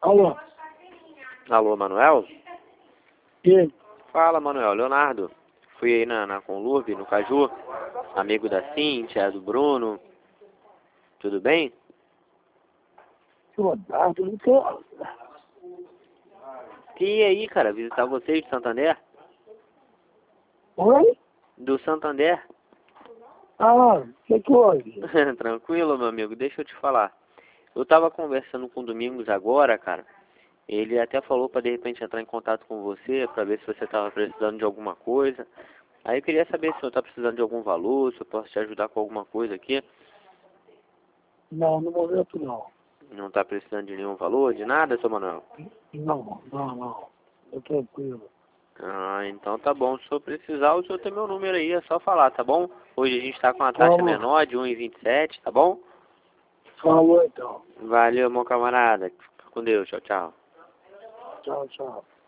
Alô? Alô, Manuel? Quem? Fala, Manuel. Leonardo. Fui aí na Conlurb, no Caju, amigo da Cíntia, do Bruno. Tudo bem? Leonardo, não tô... Que ia aí, cara, visitar vocês de Santander? Oi? Do Santander? Ah, o que houve? Tranquilo, meu amigo. Deixa eu te falar. Eu tava conversando com o Domingos agora, cara. Ele até falou pra de repente entrar em contato com você pra ver se você tava precisando de alguma coisa. Aí eu queria saber se eu tá precisando de algum valor, se eu posso te ajudar com alguma coisa aqui. Não, no momento não. Não tá precisando de nenhum valor, de nada, seu Manuel? Não. Tô tranquilo. Ah, então tá bom. Se eu precisar, o senhor tem meu número aí, é só falar, tá bom? Hoje a gente tá com uma taxa Falou. menor de 1,27, tá bom? Falou então. Valeu, meu camarada. Fica com Deus. Tchau, tchau. Tchau.